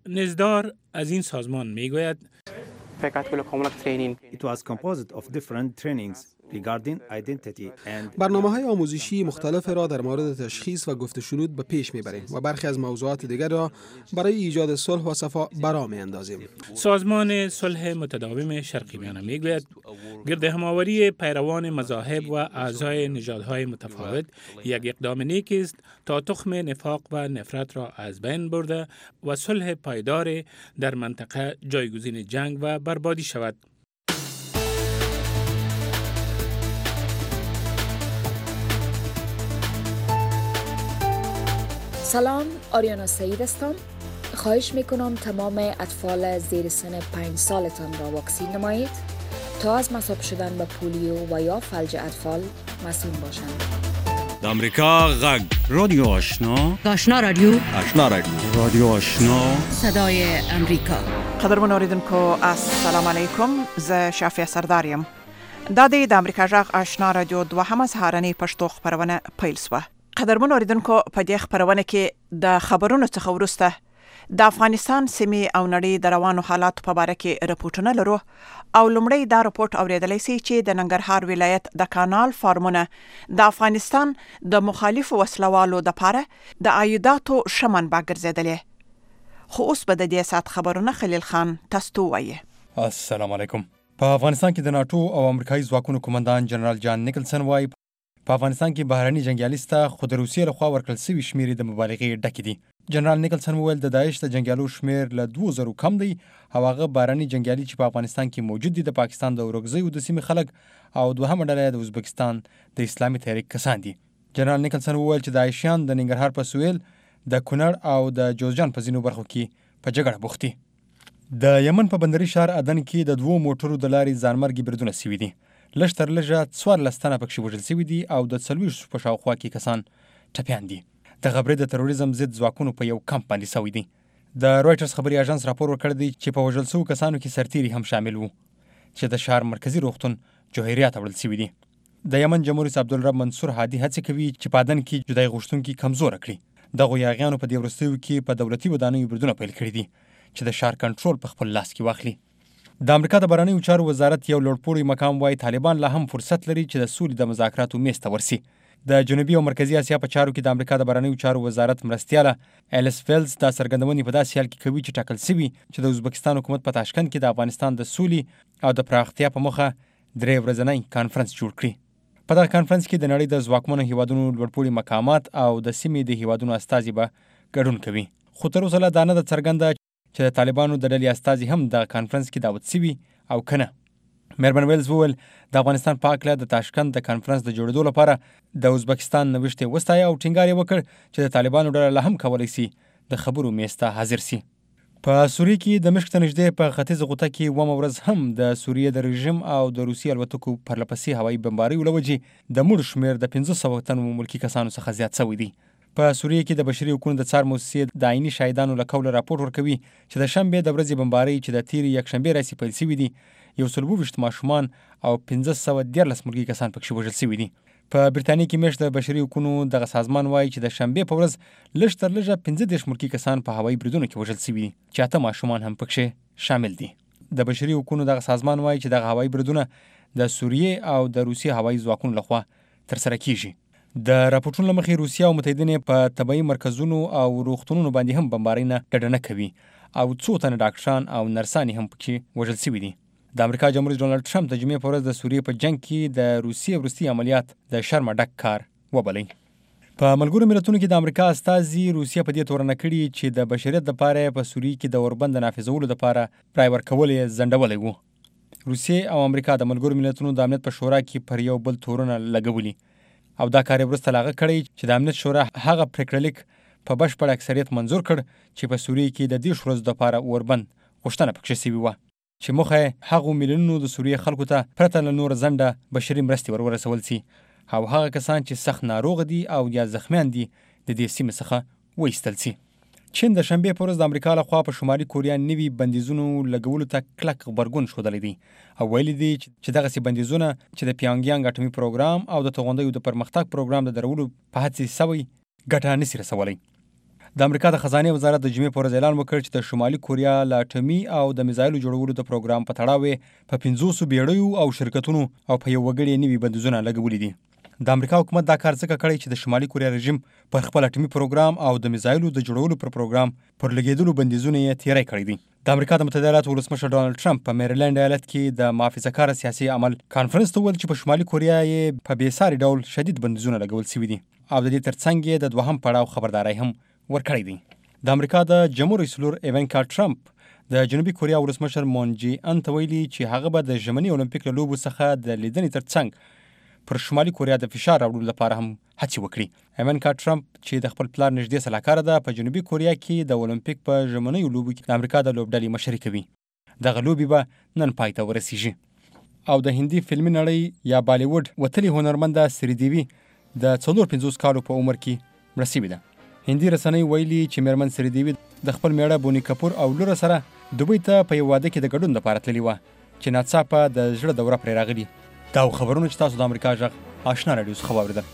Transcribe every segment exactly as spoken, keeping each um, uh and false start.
نزدار از این سازمان میگوید It was composed of different trainings regarding identity and برنامه‌های آموزشی مختلف را در مورد تشخیص و گفت و شنود به پیش میبریم و برخی از موضوعات دیگر را برای ایجاد صلح و صفا برا میاندازیم. سازمان صلح متداوم شرقی میانه میگوید گرد همآوری پیروان مذاهب و اعضای نژادهای متفاوت یک اقدام نیک است تا تخم نفاق و نفرت را از بین برده و صلح پایدار در منطقه جایگزین جنگ و بربادی شود. سلام، آریانا سعید هستم. خواهش میکنم تمام اطفال زیر سن پنج سالتان را واکسین نمایید تا از مصاب شدن به پولیو و یا فلج اطفال مسئول باشند. د امریکا غږ رادیو آشنا آشنا رادیو آشنا رادیو رادیو آشنا صدای امریکا. قدرمن اوریدونکو السلام علیکم. ز شافیه سرداریم. دا د امریکا غږ آشنا رادیو دوهمه سهارنۍ پښتو خبرونه پیل شوه. قدرمن اوریدونکو په دې خبرونه کې د خبرونو څخه وروسته د افغانستان سیمې او نړۍ د روانو حالاتو په اړه کې راپورټونه لرو او لومړی دا راپورټ اوریدلای شي چې د ننګرهار ولایت د کانال فارمونه د افغانستان د مخالفو وسلوالو د پاره د عایداتو شمن باګرځیدلې. خو اوس به د دې سات خبرونه خلیل خان تاسو وایي. السلام علیکم. په افغانستان کې د ناتو او امریکایي ځواکونو کمانډان جنرال جان نیکلسن وایي په افغانستان کې بهرني جنگیالي سته خو د روسیې لخوا ورکړل شوي شمېرې د مبالغې ډکې دي. جنرال نیکلسن وویل د داعش د جنگیالو شمېر له دوه زرو کم دی او هغه بهرني جنگیالي چې په افغانستان کې موجود دي د پاکستان د اورګزیو د سیمې خلک او دوهمه ډله د ازبکستان د اسلامي تحریک کسان دي. جنرال نیکلسن وویل چې داعشیان د ننګرهار په سویل د کونړ او د جوزجان په ځینو برخو کې په جګړه بوخت دي. د یمن په بندري ښار عدن کې د دوو موټرو د لارې ځانمرګي بریدونه شوي دي. لږ تر لږه څوارلس تنه پکې وژل شوي دي او د څلوېښتو په شاوخوا کې کسان ټپیان دي. د غبرې د تروریزم ضد ځواکونو په یو کمپ باندې شوي دي. د رویټرز خبري اژانس راپور ورکړی دی چې په وژل شوو کسانو کې سرتیري هم شامل وو چې د ښار مرکزي روغتون جوهریات وړل شوي دي. د یمن جمهور رئیس عبدالرب منصور هادي هڅې کوي چې په عدن کې جدایي غوښتونکي کمزوره کړي. دغو یاغیانو په دې وروستیو کې په دولتي ودانیو بریدونه پیل کړي دي چې د ښار کنټرول په خپل لاس کې واخلي. د امریکا د بهرنیو چارو وزارت یو لوړپوړی مقام وایي طالبان لا هم فرصت لري چې د سولې د مذاکراتو میز ته ورسي. د جنوبي او مرکزي اسیا په چارو کې د امریکا د بهرنیو چارو وزارت مرستیاله الیس فیلز دا څرګندونې په داسې حال کې کوي چې ټاکل شوي چې د ازبکستان حکومت په تاشکند کې د افغانستان د سولې او د پراختیا په موخه درې ورځنی کانفرنس جوړ کړي. په دغه کانفرنس کې د نړۍ د ځواکمنو هیوادونو لوړپوړي مقامات او د سیمې د هیوادونو استازي به ګډون کوي. خو تر اوسه لا دا نه ده څرګنده چې د طالبانو د ډلې استازي هم د کانفرنس کې دعوت شوي او کنه. مېرمن ویلز وویل د افغانستان په هکله د تاشکند د کانفرنس د جوړېدو لپاره د ازبکستان نوښت یې وستایه او ټینګار یې وکړ چې د طالبانو ډله لا هم کولی شي د خبرو میز ته حاضر سي. په سوریې کې د مشک ته نږدې په ختیځه غوطه کې اوومه ورځ هم د سوریې د رژیم او د روسیې الوتکو پرلپسې هوایي بمباریو له وجې د مړو شمېر د پنځه سوه تنو ملکي کسانو څخه زیات شوی دی. په سوریې کې د بشري حقوقو د څار موسسې د عیني شاهدانو له قوله راپور ورکوي چې د شنبې د ورځې بمبارۍ چې د تېرې یکشنبې راهیسې پیل شوي دي یو سل اووه ویشت ماشومان او پنځه سوه دیارلس ملکي کسان پکې وژل شوي دي. په برتانیې کې میاشت د بشري حقوقو دغه سازمان وایي چې د شنبې په ورځ لږ تر لږه پنځه دېرش ملکي کسان په هوایي بریدونو کې وژل شوي دي چې اته ماشومان هم پکې شامل دي. د بشري حقوقو دغه سازمان وایي چې دغه هوایي بریدونه د سوریې او د روسیې هوایي ځواکونو لخوا ترسره کیږي. د راپورټونو له مخې روسیه او متحدینې په طبیعي مرکزونو او روغتونونو باندې هم بمبارۍ نه ډډه نه کوي او څو تنه ډاکټران او نرسانې هم پکې وژل شوي دي. د امریکا جمهور رئیس ډونالډ ټرمپ د جمعې په ورځ د سوریې په جنگ کې د روسیې وروستي عملیات د شرمه ډک کار وبلئ. په ملګرو ملتونو کې د امریکا استازي روسیه په دې تورنه کړي چې د بشریت دپاره په سوریې کې د اوربند د نافذولو دپاره رای ورکول یې ځنډولی و. روسیې او امریکا د ملګرو ملتونو د امنیت په شورا کې پر یو بل تورونه لګولي او دا کار یې وروسته له هغه کړی چې د امنیت شورا هغه پرېکړه لیک په بشپړ اکثریت منظور کړ چې په سوریې کې د دېرشو ورځو دپاره اوربند غوښتنه پکښې شوې وه چې موخه یې هغو میلیونونو د سوریې خلکو ته پرته له نوره ځنډه بشري مرستې ور ورسول سي او هغه کسان چې سخت ناروغه دي او یا زخمیان دي د دې سیمې څخه وایستل سي. چین د شنبې په ورځ د امریکا لخوا په شمالي کوریا نوي بندیزونو لګولو ته کلک غبرګون ښودلی دی او ویلي دی چې دغسې بندیزونه چې د پیانګیانګ اټومي پروګرام او د توغندیو د پرمختګ پروګرام د درولو په هڅې سوی ګټه نسي رسولی. د امریکا د خزانه وزارت د جمعې پر ورځ اعلان وکړ چې د شمالي کوریا له اټومي او د میزایلو جوړولو د پروګرام په تړاو په پنځوسو بیړیو او شرکتونو او په یو وګړي نوي بندیزونه لګولي دي. د امریکا حکومت دا کار ځکه کړی چې د شمالي کوریا رژیم پر خپل اټومي پروګرام او د میزایلو د جوړولو پر پروګرام پر لګیدلو بندیزونه یې تیری کړی دي. د امریکا د متحده ایالاتو ولسمشر ډانلډ ټرمپ په میریلند ایالت کې د محافظه‌کار سیاسي عمل کانفرنس ته وویل چې په شمالي کوریا یې په بېساري ډول شدید بندیزونه لګول شوي دي او د دې ترڅنګ یې د دوهم پړاو خبرداری هم ورکړی دی. د امریکا د جمهور رئیس لور ایوانکا ټرمپ د جنوبي کوریا ولسمشر مون جی ان ته ویلي چې هغه به د ژمني اولمپیک له لوبو څخه د لیدنې ترڅنګ پر شمالي کوریا د فشار راوړلو لپاره هم هڅې وکړي. ایوانکا ټرمپ چې د خپل پلار نږدې سلاکاره ده په جنوبي کوریا کې د اولمپیک په ژمنیو لوبو کې د امریکا د لوبډلې مشري کوي. دغه لوبې به نن پای ته ورسیږي. او د هندي فلمي نړۍ یا بالیووډ وتلې هنرمنده سریدیوي د څلور پنځوس کالو په عمر کې مړه شوې ده. هندي رسنۍ ویلي چې میرمن سریدیوي د خپل میړه بونی کپور او لور سره دوبۍ ته په یو واده کې د ګډون لپاره تللې وه چې ناڅاپه د زړه دوره پرې راغلي. دا خبرونه چې تاسو د امریکا غږ آشنا راډیو څخه واورېدل.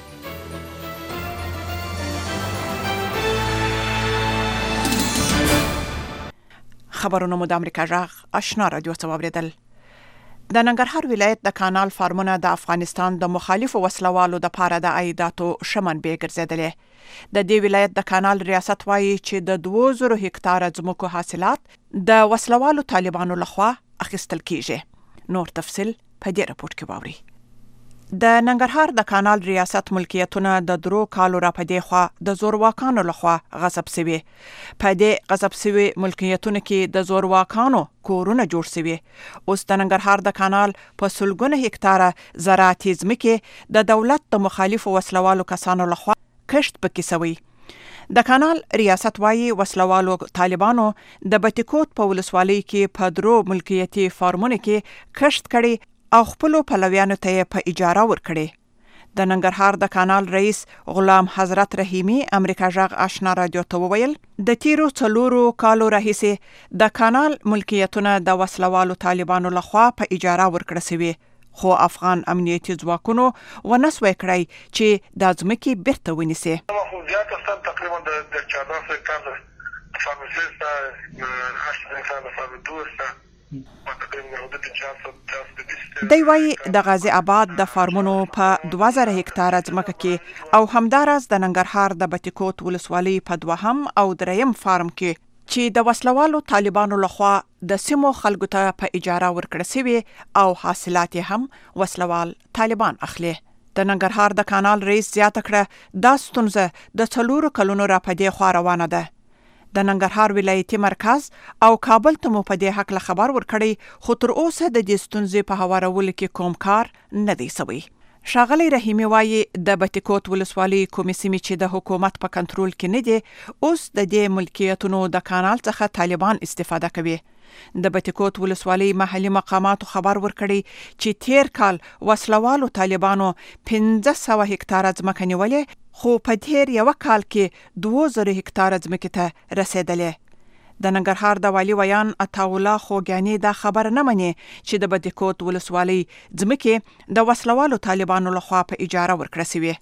خبرونه مو د امریکا غږ آشنا راډیو څخه واورېدل. د ننګرهار ولایت د کانال فارمونه د افغانستان د مخالفو وسلوالو د پاره د عایداتو شمنبې ګرځېدلې. د دې ولایت د کانال ریاست وایي چې د دوه زره هکتاره ځمکو حاصلات د وسلوالو طالبانو لخوا اخیستل کیږي. نور تفصیل په دې راپورټ کې واورئ. د ننګرهار د کانال ریاست ملکیتونه د درو کالو را پدې خوا د زورواکانو لخوا غصب شوي. په دې غصب شوي ملکیتونو کې د زورواکانو کورونه جوړ شوي. اوس د ننګرهار د کانال په سلګونه هکتاره زراعتي ځمکې د دولت د مخالفو وسلوالو کسانو لخوا کښت پکې شوی. د کانال ریاست وایي وسلوالو طالبانو د بټیکوټ په ولسوالۍ کې په درو ملکیتي فارمونو کې کښت کړي او خپلو پلویانو ته په اجاره ورکړي. د ننګرهار د کانال رئیس غلام حضرت رحیمی امریکا غږ آشنا راډیو ته وویل د تیرو څلورو کالو راهیسې د کانال ملکیتونه د وسلوالو طالبانو لخوا په اجاره ورکړل شوي، خو افغان امنیتي ځواکونو ونسوي کړی چې د ځمکې بیرته ونیسي. تقریبا د چهارده هکتار فارمسیستا دی وایي د غازی آباد د فارمونو په دوه زره هکتاره ځمکه کې او همداراز د ننګرهار د بټیکوټ ولسوالۍ په دوهم او دریم فارم کې چې د وسلوالو طالبانو لخوا د سیمو خلکو ته په اجاره ورکړل شوي او حاصلات هم وسلوال طالبان اخلي. د ننګرهار د کانال رئیس زیاته کړه دا ستونزه د څلورو کلونو را پدې خوا روانه ده. د ننګرهار ولایتي مرکز او کابل ته مو په دې حق له خبر ورکړی، خو تر اوسه د دې ستونزې په هوارولو کې کوم کار نه دی سوی. ښاغلی رحیمي وایي د بټیکوټ ولسوالۍ کومې سیمې چې د حکومت په کنټرول کې نه دي اوس د دې ملکیتونو د کانال څخه طالبان استفاده کوي. د بټیکوټ ولسوالۍ محلي مقاماتو خبر ورکړی چې تیر کال وسلوالو طالبانو پنځه سوه هکتاره ځمکه نیولې، خو په تیر یو کال کې دوه زره هکتاره ځمکې ته رسېدلې. د ننګرهار د والي ویان عطاالله خوږیاني دا خبر نه مني چې د بټیکوټ ولسوالۍ ځمکې د وسلوالو طالبانو لخوا په اجاره ورکړل شوي.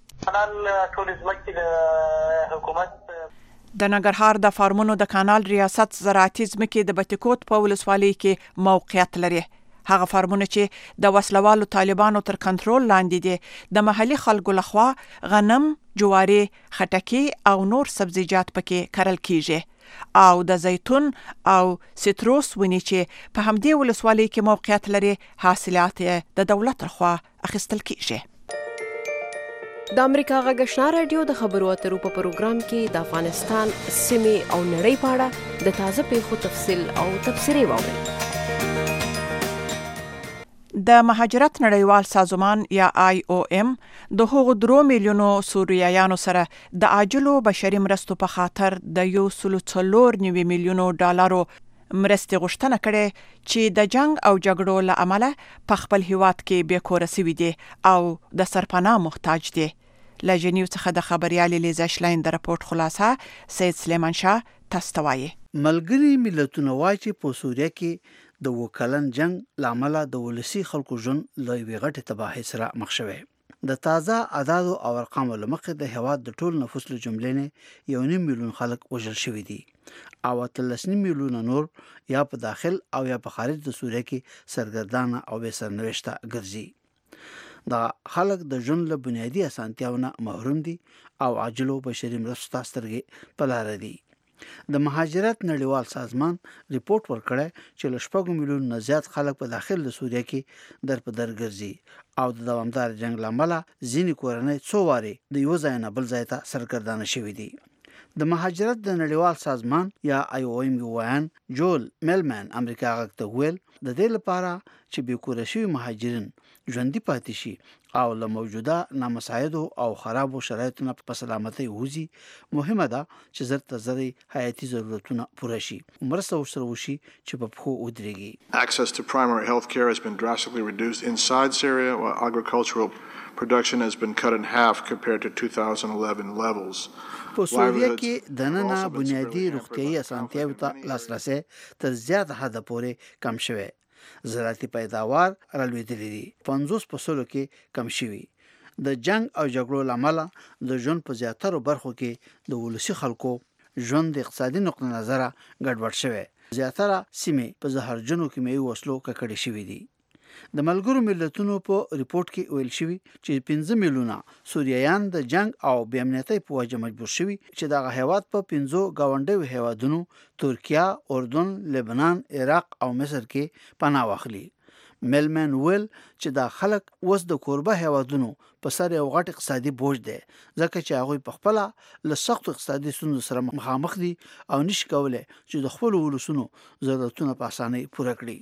د ننګرهار د فارمونو د کانال ریاست زراعتي ځمکې د بټیکوټ په ولسوالۍ کې موقعیت لري. هغه فارمونه چې د وسلوالو طالبانو تر کنټرول لاندې دي د محلي خلکو لخوا غنم، جواري، خټکي او نور سبزیجات پکې کرل کیږي او د زیتون او سیتروس ونې چې په همدې ولسوالۍ کې موقعیت لري حاصلات د دولت لخوا اخیستل کیږي. د امریکا غږ آشنا راډیو د خبرو اترو په پروګرام کې د افغانستان سیمې او نړۍ په اړه د تازه پیښو تفصیل او تبصرې واورئ. د مهاجرت نړیوال سازمان یا آی او ام د هغو درو میلیونو سوریایانو سره د عاجلو بشري مرستو په خاطر د یو سلو څلور نوي میلیونو ډالرو مرستې غوښتنه کړې چې د جنگ او جګړو له امله په خپل هیواد کې بېکوره سوي دي او د سرپناه محتاج دي. له ژنیو څخه د خبریالې لیزا شلاین د راپورټ خلاصه سید سلیمان شاه تاسو ته وایي. ملګري ملتونه وایي چې په سوریه کې د وکلن جنگ لامل د ولسی خلکو ژوند له یوې غټې تباهۍ سره مخ شوی. د تازه اعدادو او ارقامو له مخې د هېواد د ټول نفوس له جملې نه یو نیم میلیون خلک وژل شوي دي او اتلس نیم میلیونه نور یا په داخل او یا په خارج د سوریه کې سرګردانه او بې سرنوشته ګرځي. دا خلک د ژوند له بنیادي اسانتیاو نه محروم دي او عاجلو بشري مرستو ته سترګې په لاره دي. د مهاجرت نړیوال سازمان ریپورت ورکړی چې له شپږو میلیون نه زیات خلک په داخل د سوریه کې در په در ګرځي او د دوامدار جنگ له امله ځینې کورنۍ څو وارې د یو ځای نه بل ځای ته سرګردانه شوي دي. د مهاجرت د نړیوال سازمان یا آی او ایم ویان جول میلمن امریکا غږ ته ویل د دې لپاره چې بې کوره شوي مهاجرین ژوندي پاتې شي او له موجوده نامساعدو او خرابو شرایطو نه په سلامتۍ ووځي مهمه ده چې زر تر زر حیاتي ضرورتونه پوره شي مرسته ورسره وشي چې په پښو ودرېږي. Access to primary health care has been drastically reduced inside Syria while agricultural production has been cut in half compared to two thousand eleven levels. په سوریه کې د ننه بنیادي روغتیايي اسانتیاوو ته لاسرسی تر زیات حده پورې کم شوی. زراعتي پیداوار رالوېدلي دي پنځوس په سلو کې کم شوي. د جنگ او جګړو له امله د ژوند په زیاترو برخو کې د ولسي خلکو ژوند د اقتصادي نقطه نظره ګډوډ شوی. زیاتره سیمې په زهرجنو کیمیاوي وسلو ککړې شوي دي. د ملګرو ملتونو په ریپورت کې ویل شوي چې پنځه میلیونه سوریایان د جنگ او بې امنیتۍ په وجه مجبور شوي چې دغه هېواد په پنځو ګاونډیو هېوادونو ترکیه، اردن، لبنان، عراق او مصر کې پناه واخلي. میلمن ویل چې دا خلک اوس د کوربه هېوادونو په سر یو غټ اقتصادي بوج دی ځکه چې هغوی په خپله له سختو اقتصادي ستونزو سره مخامخ دي او نشي کولی چې د خپلو ولسونو ضرورتونه په اسانۍ پوره کړي.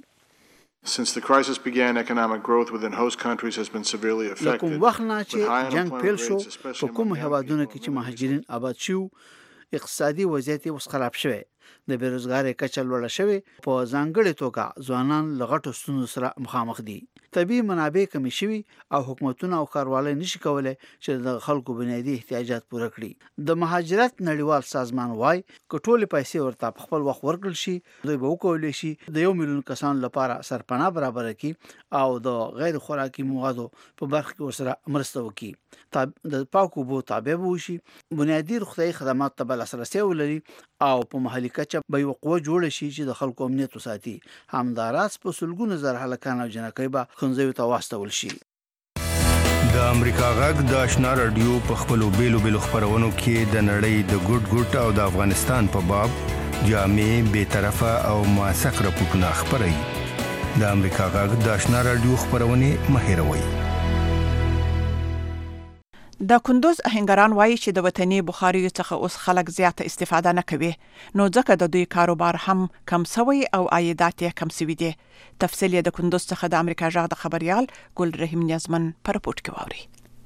Since the crisis began, economic growth within host countries has been severely affected. لکه وخت نه چې جنگ پیل شو په کوم هېوادونو کې چې مهاجرین آباد شو اقتصادي وضعیت اوس خراب شوی. د بیروزګارۍ کچه لوړه شوې په ځانګړې توګه ځوانان له غټو ستونزو سره مخامخ دي. طبیعي منابع کمې شوي او حکومتونه او ښاروالۍ نشي کولی چې د خلکو بنیادي احتیاجات پوره کړي. د مهاجرت نړیوال سازمان وایي که ټولې پیسې ورته په خپل وخت ورکړل شي دوی به وکولی شي د یو میلیون کسانو لپاره سرپناه برابره کړي او د غیر خوراکي موادو په برخه کې ورسره مرسته وکړي. د پاکو اوبو تابع به وشي، بنیادي روغتیايي خدمات ته به لاسرسی ولري او په محلي کچه به یوه قوه جوړه شي چې د خلکو امنیت وساتي. همداراز په سلګونو زره هلکان او جنکۍ به ښوونځیو ته واستول شي. د امریکا غږ د آشنا رادیو په خپلو بیلو بیلو خپرونو کې د نړۍ د ګوټ ګوټ او د افغانستان په باب جامع، بې طرفه او موثق راپورټونه خپروي. د امریکا غږ د آشنا رادیو خپرونې مه هېروئ. د کندوز اهنګران وایي چې د وطني بخاریو څخه اوس خلک زیاته استفاده نه کوي نو ځکه د دوی کاروبار هم کم سوی او عایدات یې کم سوي دي. تفصیل یې د کندوز څخه د امریکا غږ د خبريال ګل رحیم نیازمن په رپورټ کې واوري.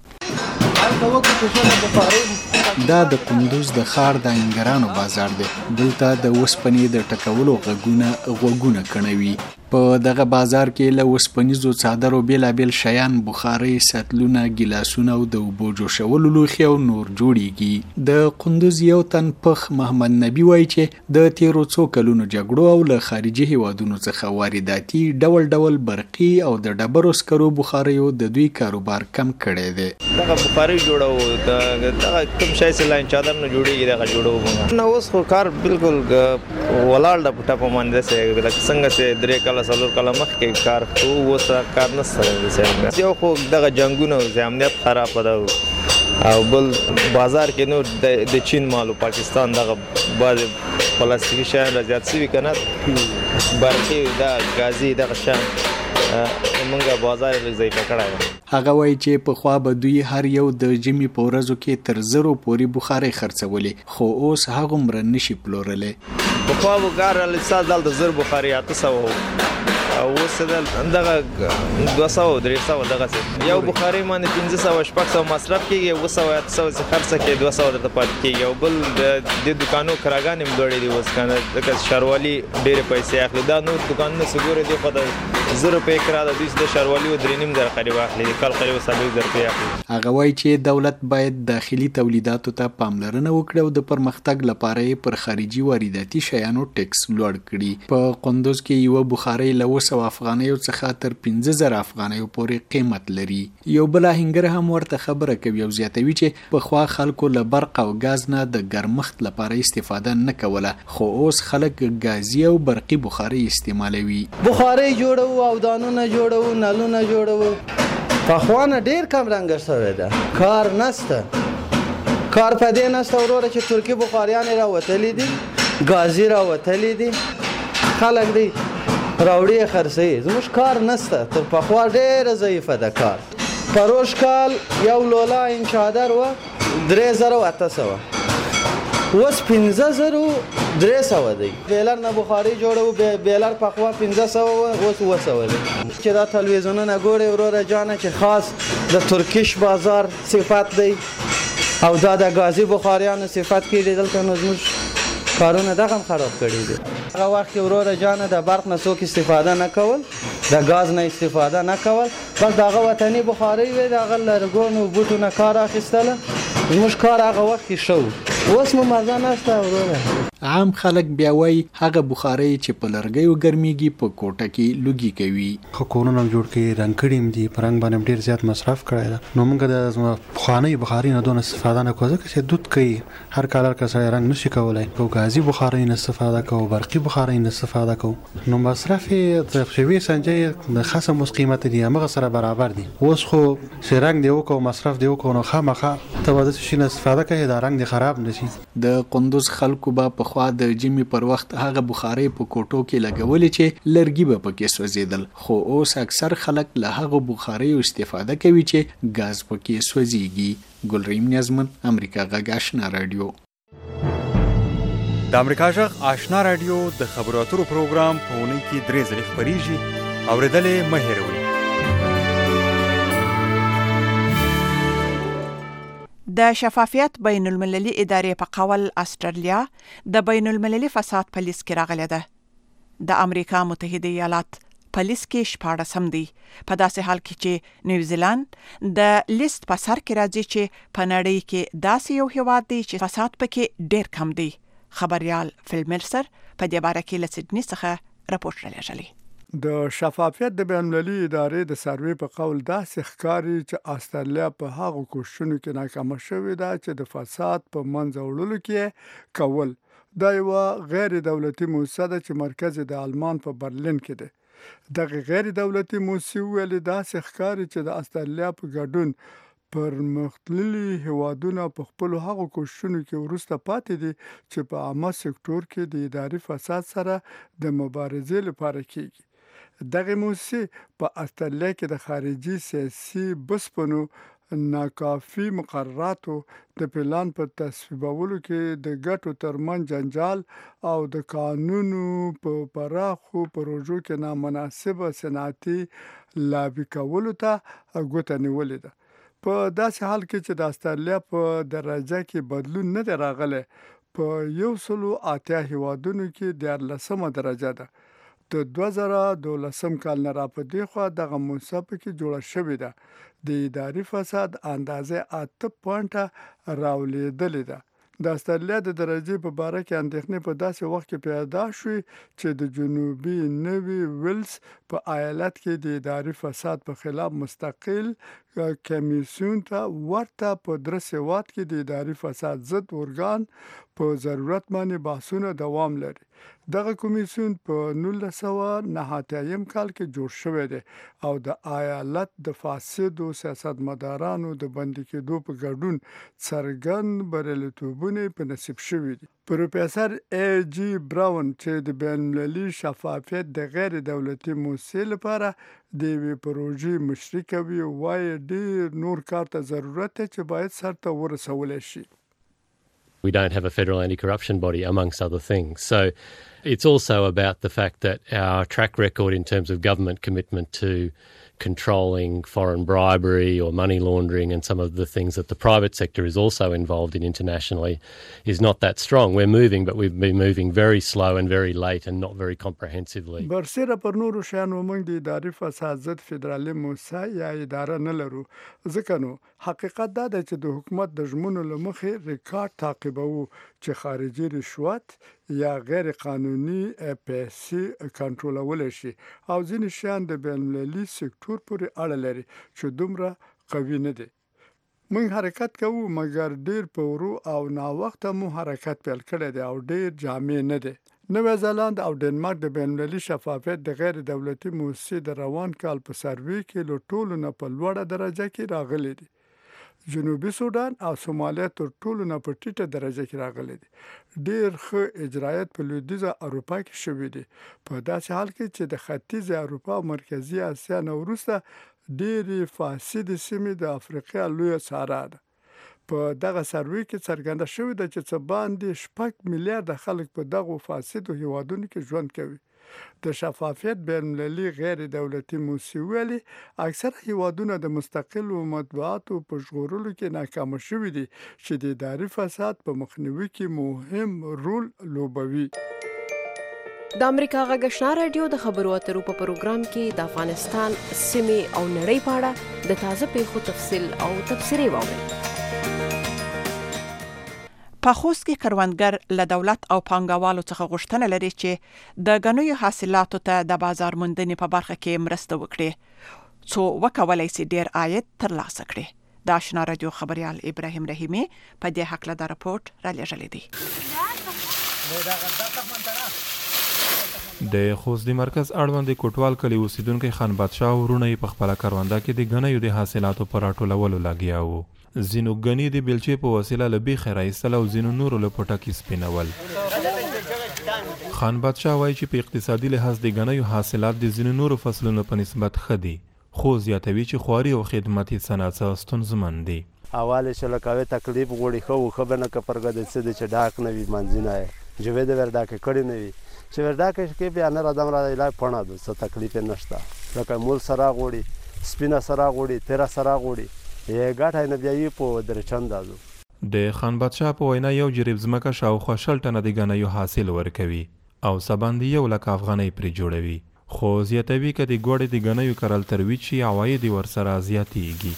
دا د کندوز د ښار د انګرانو بازار دی. دلته د وسپنې د ټکولو غږونه غوږونه کڼوي. په دغه بازار کې له وسپنیزو څادرو بیلابیل شیان، بخارۍ، سطلونه، ګیلاسونه او د اوبو جوشولو لوښي او نور جوړیږي. د کندوز یو تن پخ محمد نبی وایي چې د تیرو څو کلونو جګړو او له خارجي هیوادونو څخه وارداتي ډول ډول برقي او د ډبرو سکرو بخاریو د دوی کاروبار کم کړی دی. دغه بخاري جوړو دغه کوم شای سه لاین چادر نه جوړیږي دغه جوړو نو اوس خو کار بالکل ولاړ د پټه په باندې سه لکه څنګه سه درې کاله څلور کاله مخکې کار کوو اوس کار نه سره یو خو دغه جنګونه او امنیت خراب ده او بل بازار کې نو د چین مالو پاکستان دغه بعض پلاستیکي شیان زیات سوي کنه برقي دا غازي دغه شیان موږ بازار لږ ضعیفه کړی. هغه وایي چې په خوا به دوی هر یو د جمی په ورځو کې تر زرو پورې بخارۍ خرڅولې خو اوس هغومره نشي پلورلی. په خوا به ګار لساس دلته زر بخارۍ اته سوه او اوس دغه دوه سوه درې سوه دغسې یو بخارۍ باندې پنځه سوه شپږ سوه مصرف کېږي اوه سوه اته سوه چې خرڅه کړې دوه سوه درته پاتې کېږي او بل د دې دوکانو کراګانې هم لوړې دي اوس که نه ځکه ښاروالي ډېرې پیسې اخلي. دا نور دوکانونه چې ګورې دي خو د زه روپۍ کرا د دوی د شاروالي و درې نیم زره قریب اخلي کال قریب څلور زره روپۍ اخلي. هغه وایي چې دولت باید داخلي تولیداتو ته پاملرنه وکړي او د پرمختګ لپاره یې پر خارجي وارداتي شیانو ټیکس لوړ کړي. په قندوز کې یو بخاري له اوه سوه افغانیو څخه تر پنځه زره افغانیو پورې قیمت لري. یو بل آهنګر هم ورته خبره کوي او زیاتوي چې پخوا خلکو له برق او ګاز نه د ګرمښت لپاره استفاده نه کوله، خو اوس خلک ګازي او برقي بخاري استعمالوي. بخاري جوړو او دانونه جوړو نلونه جوړو. پخوا نه ډیر کم رنګ شوی ده، کار نشته. کار په دې نشته وروره چې ترکي بخاریان راوتلي دي، ګازي راوتلي دي، خلک دی راوړي خرڅي. زموږ کار نشته، تر پخوا ډېره ضعیفه ده کار. پروش کال یو لولا ان چادر و درې زره و اته سوه، اوس پنځه زره درې سوه دی. بیلر نه بخاري جوړو، بیلر پخوا پنځه سوه و اوس اوه سوه دی. چې دا تلویزیونونه ګورې وروره جانه چې خاص د ترکیش بازار صفت دی او دا د ګازي بخاریانو صفت کېږي. دلته نو زموږ کارونه دغه هم خراب کړي دي. هغه وخت کې وروره جانه د برق نه څوک استفاده نه کول، د ګاز نه استفاده نه کول، بس د هغه وطني بخاري وې د هغه لرګونو بوټو نه کار اخیستله. زموږ کار هغه وخت کې شو، اوس مو مزه نشته وروره. عام خلک بیا وایي هغه بخاري چې په لرګیو ګرمیږي په کوټه کې لوګي کوي. خو کورونه جوړ کړي، رنګ کړي هم دي، په رنګ باندې ډېر زیات مصرف کړی ده. نو موږ د پخوانۍ بخاري نه دونه استفاده نه کوو ځکه چې دود کوي، هر کال هر کس رنګ نشي کولی. او ګازي بخاري نه استفاده کوو، برقي بخاري نه استفاده کوو، نو مصرف یې د شوي سنجې د خصم اوس قیمت دي همغه سره برابر دي. اوس خو چې رنګ دی وکړو مصرف دی وکړو نو خامخا ته به داسې شي نه استفاده کوي دا رنګ دی خراب نه شي. د قندوز خلکو به پخوا د جمعې پر وخت هغه بخاري په کوټو کې لګولې چې لرګي به پکې سوځېدل، خو اوس اکثر خلک له هغه بخاریو استفاده کوي چې ګاز پکې سوځيږي. ګلریم نیازمن، امریکا غږ آشنا رادیو. د امریکا غږ آشنا رادیو د خبرو اترو پروګرام په اونۍ کې درې ځلې خپرېږي، اورېدل مه هېروئ. د شفافیت بین المللي ادارې په قول استرالیا د بین المللي فساد په لیست کې راغلی ده. د امریکا متحده ایالات په لیست کې شپاړسم دی، په داسې حال کې چې نیوزیلند د لیست په سر کې راځي چې په نړۍ کې داسې یو هیواد دی چې فساد پکې ډېر کم دی. خبريال فیل ملسر په دې باره کې له سیدني څخه راپورټ راغلی. د شفافیت د بین المللي ادارې د سروې په قول داسې ښکاري چې استرالیا په هغو کوښښونو کې ناکامه شوې ده چې د فساد په منځ وړلو کې کول. دا یوه غیر دولتي موسسه ده چې مرکز د آلمان په برلین کې ده. دغه غیر دولتي موسسې ویلي داسې ښکاري چې د استرالیا په ګډون پرمختللي هیوادونه په خپل هغو کوښښونو کې وروسته پاتې دي چې په عامه سکتور کې د اداري فساد سره د مبارزې لپاره کېږي. دغه موسسې په استرالیا کې د خارجي سیاسي بسپنو ناکافي مقرراتو د پلان په تصویبولو کې د ګټو ترمن جنجال او د قانونو په پراخو پروژو کې نامناسبه صنعتي لابي کولو ته ګوته نیولې ده. په داسې حال کې چې د استرالیا په درجه کې بدلون نه دی راغلی، په یو سلو اتیا هیوادونو کې دیارلسمه درجه ده. د دوه زره دولسم کال نه را په دې خوا دغه موسسه پکې جوړه شوې ده. د اداري فساد اندازې اته پوینټه راولېدلې ده. د استرالیا د درجې په باره کې اندېښنې په داسې وخت کې پیدا شوې چې د جنوبي نوي ویلز په ایالت کې د اداري فساد په خلاف مستقل کمیسیون ته ورته په درې سوات کې د اداري فساد ضد ارګان په ضرورت باندې بحثونه دوام لري. دغه کمیسیون په نولس سوه نهه اتیا کال کې جوړ شوی دی او د ایالت د فاسدو سیاستمدارانو د بندي کېدو په ګډون څرګند بریالیتوبونه په نصیب شوي دي. پروفیسر ای جی براون چې د بین المللي شفافیت د غیر دولتي موسسې لپاره د یوې پروژې مشري کوي، وایي ډېر نور کار ته ضرورت دی چې باید سرته ورسولی شي. We don't have a federal anti-corruption body, amongst other things. So it's also about the fact that our track record in terms of government commitment to controlling foreign bribery or money laundering and some of the things that the private sector is also involved in internationally is not that strong. We're moving, but we've been moving very slow and very late and not very comprehensively. برسره پر نورو شانو موږ د اداري فساد ضد فدرالي موسسه یا اداره نه لرو، ځکه نو حقیقت دا ده چې د حکومت د ژمنو له مخې ریکارډ تعقیبوو چې خارجي رشوت یا غیر قانوني پیسې کنټرولول شي او ځینې شیان د بین المللي سکتور پورې اړه لري چې دومره قوي نه دي. موږ حرکت کوو مګر ډیر په ورو او ناوخته مو حرکت پیل کړی دی او ډیر جامع نه دی. نوی زیلاند او ډنمارک د بین المللي شفافیت د غیر دولتي موسسې د روان کال په سروې کې له ټولو نه په لوړه درجه کې راغلي دي. جنوبي سودان او سومالیا تر ټولو نه په ټیټه درجه کې راغلي دي. ډیر ښه اجرایت په لویدیځه اروپا کې شوي دي، په داسې حال کې چې د ختیځې اروپا او مرکزي اسیا نه وروسته ډېرې فاسدې سیمې د افریقا لویه صحرا ده. په دغه سروې کې څرګنده شوې ده چې څه باندې شپږ میلیارده خلک په دغو فاسدو هیوادونو کې ژوند کوي. د شفافیت بین المللي غیر دولتي موسسې ویلي اکثره هیوادونه د مستقلو مطبوعاتو په ژغورلو کې ناکامه شوي دي چې د اداري فساد په مخنیوي کې مهم رول لوبوي. د امریکا غږ آشنا رادیو د خبرو اترو په پروګرام کې د افغانستان سیمې او نړۍ په اړه د تازه پیښو تفصیل او تبصرې واورئ. په خوست کې کروندګر له دولت او پانګوالو څخه غوښتنه لري چې د غنیو حاصلاتو ته د بازار موندنې په برخه کې مرسته وکړي څو وکولای شي ډیر عاید ترلاسه کړي. د آشنا رادیو خبريال ابراهیم رحیمی په دې حق له دا رپورت را لېږلی دی. د خوست د مرکز اړوند کوټوال کلی اوسیدونکو خان بادشاه ورونه په خپل کرونده کې د غنیو د حاصلاتو پر راټولولو لګیا وو. زینو غنی د بلچې په وسیله له بیخ راایستل او زینو نورو له پټه کې سپینول. خان بادشاه وایي چې په اقتصادي لحاظ د غنیو حاصلات د زینو نورو فصلونو په نسبت ښه دي، خو زیاتوي چې خواري او خدماتي صنعت ستونزمن دي. اول شلکاوي تکلیف غوړي خو خبره نه کپرګه د څه د چډاک نه وي منځنه ہے جوه د وردا کې کړي نه وي چې وردا کې بیا نه ردم را لای پونه د څه تکلیف نشته لکه مول سره غوړي سپینا سره غوړي تیرا سره غوړي یې ګټه نه بیا یې په درچند دازو. د خان بادشاه په وینا یو جریب ځمکه شاوخوا شل ټنه د غنیو حاصل ورکوي او سباندې یو لک افغانۍ پرې جوړوي، خو زیاتوي که د ګوړې د غنیو کرل ترویج شي عواید ورسره زیاتیږي.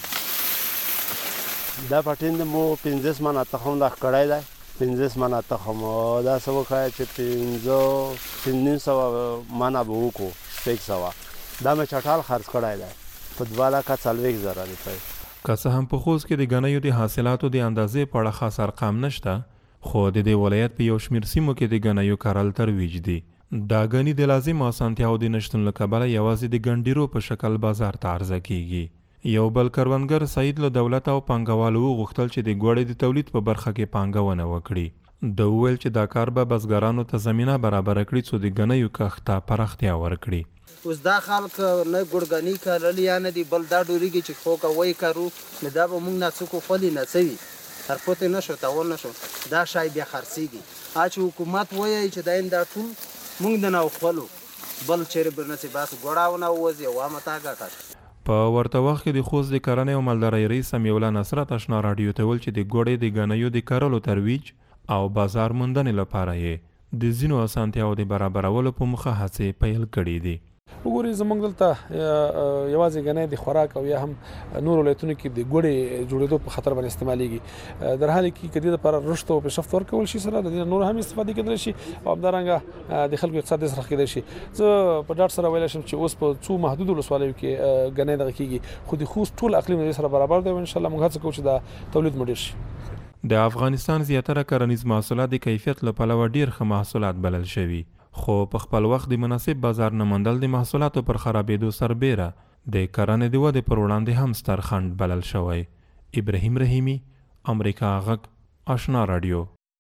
دا پټین مو پنځه منه تخم لا کړای دی، پنځه منه تخم دا سو خای چې پنځه پنځه سو منه به وکړو شپږ سو دا مې چټال خرڅ کړای دی په دواله کا څلوېښت زره روپۍ. که څه هم په خوست کې د غنیو د حاصلاتو د اندازې په اړه خاص ارقام نشته، خو د دې ولایت په یو شمېر سیمو کې د غنیو کرل ترویج دي. دا غني د لازم اسانتیاو د نشتون له کبله یوازې د ګنډیرو په شکل بازار ته عرضه کیږي. یو بل کروندګر سعید له دولت او پانګوالو غوښتل چې د ګوړې د تولید په برخه کې پانګونه وکړي. د ویل چې دا کار به بزګرانو ته زمينه برابر کړي څو د غنیو کښت ته پراختیا ورکړي. اوس دا خلک نه ګورګنی کارل یا نه دی بل دا ډوریږي چې خو کوي کارو نه دا به موږ نه څوک خولي نه سوي هر پته نشو تاول نشو دا شای بیا خرسيږي اچ حکومت وایي چې دا انده ټول موږ نه نو خولو بل چیرې برنسي باس ګړاونه وځي و ما تا غاټه. په ورته وخت کې د خوست د کرنې او مالدارۍ رئیس سمیولا نصرت آشنا رادیو ته ول چې د ګوړې د غنیو د کرلو ترویج او بازار موندنې لپاره یې د زینو اسانتیاو د برابرولو په مخه هڅې پیل کړې دي. وګورئ زموږ دلته یوازې غنی د خوراک او یا هم نور ولایتونو کې د ګوړې جوړېدو په خطر باندې استعمالېږي، در حال کې کدي لپاره رشد او پیشرفت ورکول شي سره د دې نور هم استفاده کېدلی شي او همدارنګه د خلکو اقتصاد سره کېدلی شي. زه په ډاډ سره ویلی شم چې اوس په څو محدود ولسوالیو کې غنی دغه کېږي، خو د خوست ټول اقلیم د سره برابر دی او انشاءالله موږ هڅه کوو چې دا تولید مو ډېر شي. د افغانستان زیاتره کرنیز محصولات د کیفیت له پلوه ډېر ښه محصولات بلل شوي، خو په خپل وخت د مناسب بازار نه موندل د محصولاتو پر خرابېدو سربیره د کرنې د ودې پر وړاندې هم ستر خنډ بلل شوی. ابراهیم رحیمی، امریکا غږ آشنا رادیو.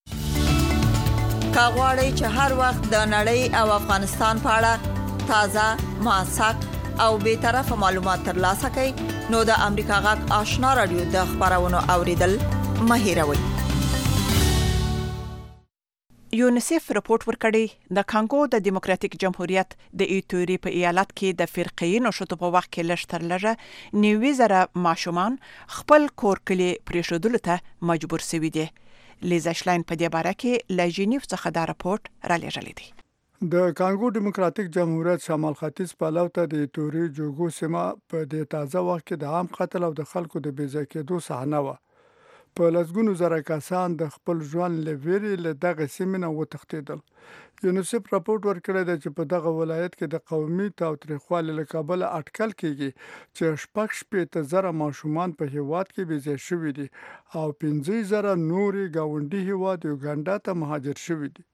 که غواړئ چې هر وخت د نړۍ او افغانستان په اړه تازه، موثق او بې طرفه معلومات ترلاسه کړئ نو د امریکا غږ آشنا رادیو د خبرونو اوریدل مه هېروئ. یونیسف راپورټ ورکړی د کانګو د دیموکراتیک جمهوریت د ایتوري په ایالت کې د فرقې نشټو په وخت کې لږ تر لږه نیوي زره ماشومان خپل کور کلی پریښودلو ته مجبور شوي دي. لیزا شلاین په دې باره کې له جنیف څخه دا راپورټ را لېږلی دی. د کانګو دیموکراتیک جمهوریت شمال ختیځ پلو ته د ایتوري جوګو سیمه په دې تازه وخت کې د عام قتل او د خلکو د بېځای کېدو صحنه وه. په لسګونو زره کسان د خپل ژوند له ویرې له دغه سیمې نه وتښتېدل. یونیسف راپورټ ورکړی دی چې په دغه ولایت کې د قومي تاوتریخوالي له کبله اټکل کېږي چې شپږ شپېته زره ماشومان په هیواد کې بېځای شوي دي او پنځه زره نورې ګاونډي هیواد یوګانډا ته مهاجر شوي دي.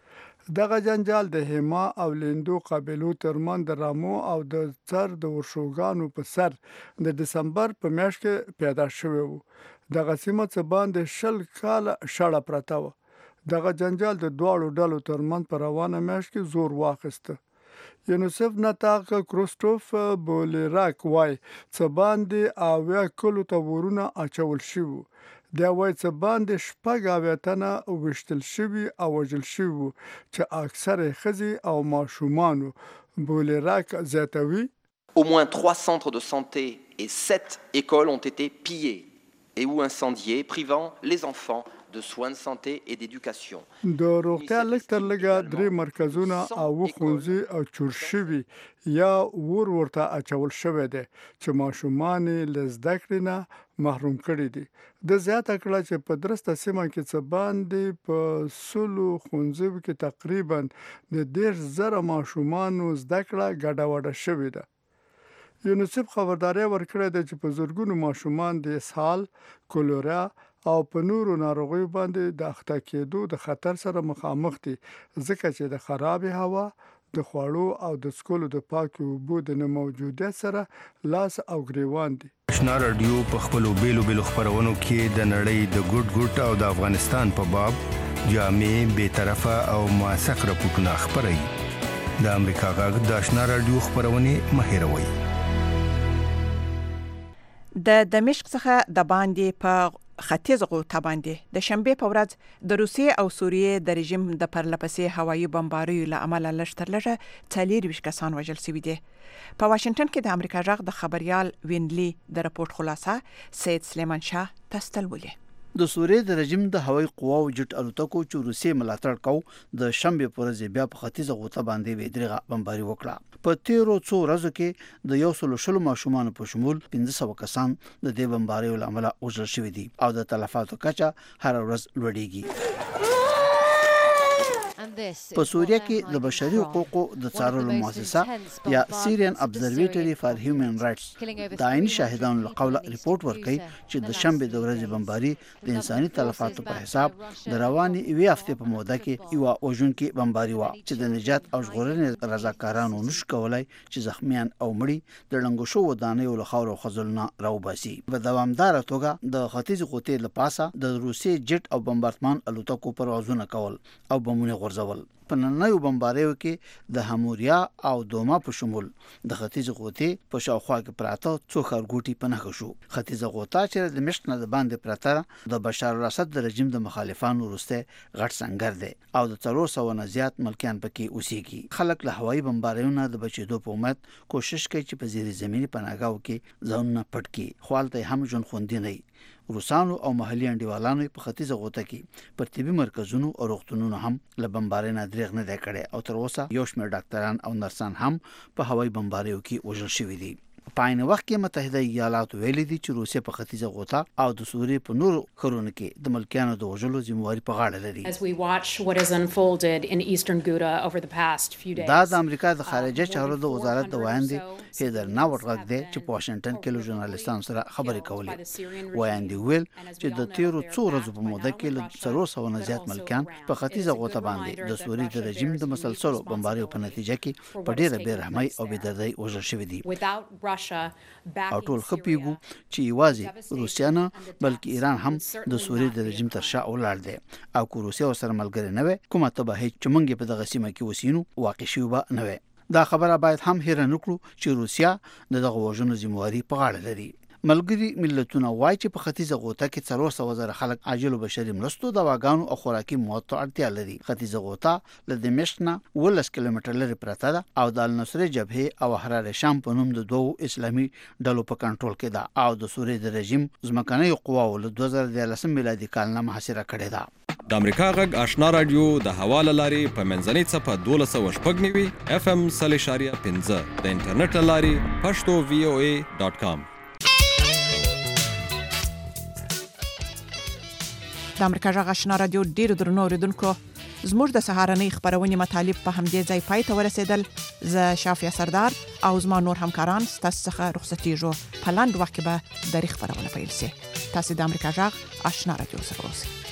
دغه جنجال د هما او لیندو قبیلو ترمن د رامو او د سر د ورشوګانو په سر د دسمبر په میاشت کې پیدا شوی وو. دغه سیمه څه باندې شل کاله شړه پرته وه. دغه جنجال د دواړو ډلو ترمن په روانه میاشت کې زور واخیسته. یونیسف نطاق کروسټوف بولیراک وای څه باندې اویا کلو ته ورونه اچول شوي. دا وای څه باندې شپږ اویا تنه ویشتل شوي او وژل شوي چې اکثره ښځې او ماشومانو. بولیراک زیاتوي Au moins trois centres de santé et sept écoles ont été pillés et ou incendiés, privant les enfants de soins de santé et d'éducation. د روغتیا لږ تر لږه درې مرکزونه او ښوونځي او چور شوي یا ور ورته اچول شوی دی چې ماشومان له زده کړې نه محروم کړي دي. د زیاته کړه چې په درسته سیمه کې څه باندې په سلو ښوونځیو کې تقریبا د دېرش زره ماشومانو زده کړه ګډوډه شوې ده. یونیسف خبرداري ورکړې ده چې په زرګونو ماشومان د اسهال، کولرا او په نورو ناروغیو باندې د اخته کېدو د خطر سره مخامخ دي ځکه چې د خرابې هوا، د خوړو او د څښلو د پاکو اوبو د نه موجودیت سره لاس او ګریوان دي. آشنا رادیو په خپلو بیلو بیلو خپرونو کې د نړۍ د ګډ ګډ او د افغانستان په باب جامع، بیطرفه او موثق راپورټونه خپروي. د امریکا غږ د آشنا رادیو خپرونې مه هېروئ. د دمشق څخه د باندې په ختیځ غوطه باندې د شنبه په ورځ د روسیې او سوریې د رژیم د پرلپسې هوایي بمباریو له امله لږ تر لږه څلور ویشت کسان وژل شوي دي. په واشنگټن کې د امریکا غږ د خبريال وینلی د راپورټ خلاصه سید سلیمان شاه تستلولې. د سوریې د رژیم د هوایي قواو جټ الوتکو چې روسیې ملاتړ کو د شنبه په ورځ بیا په ختیځ غوطه باندې ویدرغه بمباري وکړه. په تیرو څو ورځو کې د یو سلو شلو ماشومان په شمول پنځه سوه کسان د دې بمباري له امله وژل شوي دي او د تلفاتو کچه هر ورځ لوړیږي. په سوریه کې د بشري حقوقو د څارلو مؤسسه یا سیریان ابزرویټري فار هیومن رائټس د عیني شاهدانو له قوله ریپورت ورکړي چې د شنبه د ورځې بمباري د انساني تلفاتو په حساب د رواني یوې هفتې په موده کې یو وژونکې بمباري وه چې د نجات او ژغورنې رضاکارانو نشو کولای چې زخمیان او مړي د ړنګو شوو ودانیو له خاورو او خځلو راوباسي. په دوامداره توګه د ختیځ غوطې له پاسه د روسیې جټ او بمبارتمان الوتکو پروازونه کول او بمونه غورځول. په نننیو بمباریو کې د هموریا او دوما په شمول د ختیځ غوطې په شاوخوا کې پراته څو ښارګوټي په نښه شو. ختیځ غوطه چې د دمشق نه د باندې پراته د بشار الاسد د رژیم د مخالفانو وروسته غټ سنگر دی او د څلور سوه نه زیات ملکیان پکې اوسېږي. خلک له هوایي بمباریونو د بچېدو په امید کوشش کوي چې په زیر زمیني پناهګاهو کې ځانونه پټ کړي خو هلته هم ژوند خوندي نه وي. روسانو او محلي انډیوالانو په ختیځ غوطه کې پر طبي مرکزونو او روغتونونو هم له بمبارۍ نه دریغ نه دی کړی او تر اوسه یو شمېر ډاکټران او نرسان هم په هوایي بمباریو کې وژل شوي دي. په عین وخت کې متحده ایالات ویلي دي چې روسیه په ختیځ غوطه او د سوریې په نورو ښارونو کې د ملکیانو د وژلو ذمہواري په غاړه لري. دا د امریکا د خارجه چارو د وزارت د وایندې هیدر ناوټ غږ دی چې په واشنگټن کې له ژورنالیستانو سره خبرې کولې. وایندې ویل چې د تیرو څو ورځو په موده کې له څلور سوه نه زیات ملکیان په ختیځ غوطه باندې د سوریې د رژیم د مسلسلو بمباریو په نتیجه کې په ډیره بې رحمۍ او بې دردۍ وژل شوي دي. او ټول خپيګو چې یوازې روسیا نه بلکې ایران هم د سوریې د رژیم تر شا ولاړ دی او کو روسیا سره ملګری نه وي کومه تباهي چې موږ په دغه سیمه کې وسینو واقع شي به نه وي. دا خبره باید هم هیر نه کړو چې روسیا د دغه وژنو ذمہواري په غاړه لري. ملګري ملتونه وایي چې په ختیځه غوطه کې څلور سوه زره خلک عاجل بشري مرستو دواګانو او خوراکي موادو ته اړتیا لري. ختیځه غوطه له دمشق نه ولس کیلومتر لري پرته ده او د النصر جبهه او حرار شام په نوم د دوو اسلامي ډلو په کنټرول کې ده او د سوریې د رژیم ځمکنۍ قواو له دوه زره دیارلسم میلادي کال نه محاصره کړې ده. د امریکا غږ آشنا رادیو د حواله لاري په منځنۍ څپه دولس سوه شپږ نوي اف ام صلی اشاریه پنځه د انټرنیټ لاري پښتو وی او ای ډاٹ کام. د امریکا غږ آشنا رادیو ډیر درنو اوریدونکو زموږ د سهارنۍ خبرونې مطالب په همدې ځای پای ته ورسېدل. زه شافیا سردار او زما نور همکاران ستاسو څخه رخصتېږو. په لاندې وخت کې به د خبرونه پیل شي. تاسو د امریکا غږ آشنا رادیو سره اوسئ.